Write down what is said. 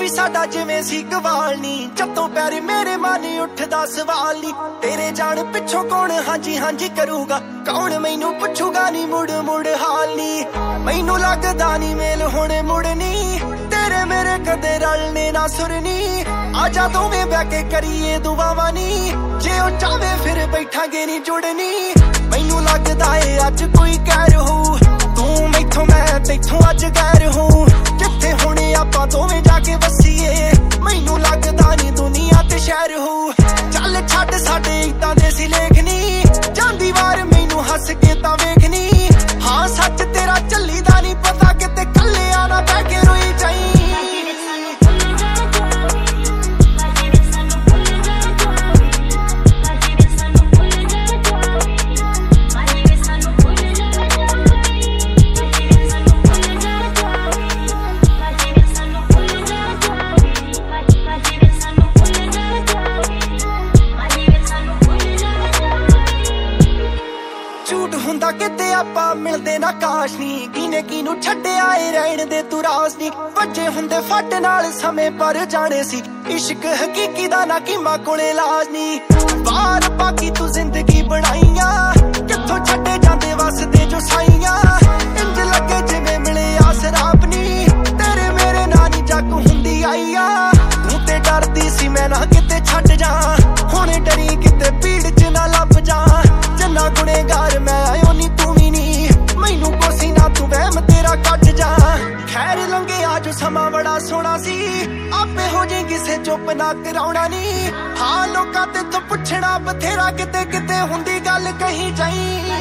ਵੀ ਸਾਡਾ ਜਿਵੇਂ ਸੀ ਗਵਾਲ ਨੀ, ਜਦੋਂ ਪੈਰ ਮੇਰੇ ਮਨ ਉੱਠਦਾ ਸਵਾਲ ਨੀ, ਤੇਰੇ ਜਾਣ ਪਿੱਛੋਂ ਕੌਣ ਹਾਂਜੀ ਹਾਂਜੀ ਕਰੂਗਾ, ਕੌਣ ਮੈਨੂੰ ਪੁੱਛੂਗਾ ਨੀ ਮੁੜ ਮੁੜ ਹਾਲ ਨੀ। ਮੈਨੂੰ ਲੱਗਦਾ ਨੀ ਮੇਲ ਹੁਣ ਮੁੜਨੀ, ਤੇਰੇ ਮੇਰੇ ਕਦੇ ਰਲਨੇ ਨਾ ਸੁਰਨੀ, ਆਜਾ ਦੋਵੇਂ ਬਹਿ ਕੇ ਕਰੀਏ ਦੁਆਵਾਂ ਨੀ, ਜੇ ਉਹ ਚਾਵੇ ਫਿਰ ਬੈਠਾਂਗੇ ਨੀ ਜੁੜਨੀ। ਮੈਨੂੰ ਲੱਗਦਾ ਏ ਅੱਜ ਕੋਈ ਕਹਿਰ ਹੋਊ, ਤੂੰ ਮੈਥੋਂ ਮੈਂ ਤੈਥੋਂ ਅੱਜ ਗੈਰ ਹੋਊ, ਜਿੱਥੇ ਹੁਣ ਆਪਾਂ ਦੋਵੇਂ ਜਾ ਕੇ ਵਸੀਏ, ਮੈਨੂੰ ਲੱਗਦਾ ਨੀ ਦੁਨੀਆ ਤੇ ਸ਼ਹਿਰ ਹੋਊ। ਚੱਲ ਛੱਡ ਸਾਡੇ ਏਦਾਂ ਦੇ ਸੀ ਲੇਖਨੀ, ਜਾਂਦੀ ਵਾਰ ਮੈਨੂੰ ਹੱਸ ਕੇ ਤਾਂ ਵੇਖਨੀ, ਹਾਂ ਸੱਚ ਤੇਰਾ ਚੱਲੀ ਦਾ ਨੀ ਪਤਾ, ਕਿਤੇ ਕੱਲਿਆ ਨਾ ਬਹਿ ਕੇ ਰੋਈ ਜਾਈ। ਝੂਠ ਹੁੰਦਾ ਕਿਤੇ ਆਪਾਂ ਮਿਲਦੇ ਨਾ ਕਾਸ਼ ਨੀ, ਕਿਨੇ ਕਿਨੂੰ ਛੱਡਿਆ ਏ ਰਹਿਣ ਦੇ ਤੂੰ ਰਾਸ ਨੀ, ਵੱਜੇ ਹੁੰਦੇ ਫੱਟ ਨਾਲ ਸਮੇਂ ਪਰ ਜਾਣੇ ਸੀ, ਇਸ਼ਕ ਹਕੀਕੀ ਦਾ ਨਾ ਕੀਮਾ ਕੋਲੇ ਇਲਾਜ ਨੀ। ਬਾਹਰ ਬਾਕੀ ਤੂੰ ਜ਼ਿੰਦਗੀ ਬਣਾਈਆਂ, ਕਿੱਥੋਂ ਛੱਡੇ ਜਾਂਦੇ ਵਸਦੇ ਜੋ ਸਾਈਆਂ, ਇੰਜ ਲੱਗੇ ਜਿਵੇਂ ਮਿਲੇ ਆਸਰਾਪ ਨੀ, ਤੇਰੇ ਮੇਰੇ ਨਾਲ ਨੀ ਜੱਗ ਹੁੰਦੀ ਆਈਆ, ਤੂੰ ਤੇ ਡਰਦੀ ਸੀ ਮੈਂ ਨਾ ਕਿਤੇ ਛੱਡ ਜਾ, ਹੁਣ ਡਰੀ ਕਿਤੇ ਭੀੜ ਚ ਨਾ ਲੱਭ ਜਾ, ਜੰਨਾ ਗੁਨੇਗਾਰ ਮੈਂ ਆਇਓ ਨੀ ਤੂੰ ਵੀ ਨੀ, ਮੈਨੂੰ ਕੋਸੀ ਨਾ ਤੂੰ ਵਹਿਮ ਤੇਰਾ ਕੱਢ ਜਾ। ਖੈਰ ਲੰਘਿਆ ਜੋ ਸਮਾਂ ਬੜਾ ਸੋਹਣਾ ਸੀ, ਆਪੇ ਹੋ ਜੇ ਕਿਸੇ ਚੁੱਪ ਨਾ ਕਰਾਉਣਾ ਨੀ, ਹਾਂ ਲੋਕਾਂ ਤੇ ਤੂੰ ਪੁੱਛਣਾ ਬਥੇਰਾ, ਕਿਤੇ ਕਿਤੇ ਹੁੰਦੀ ਗੱਲ ਕਹੀ ਜਾਈ।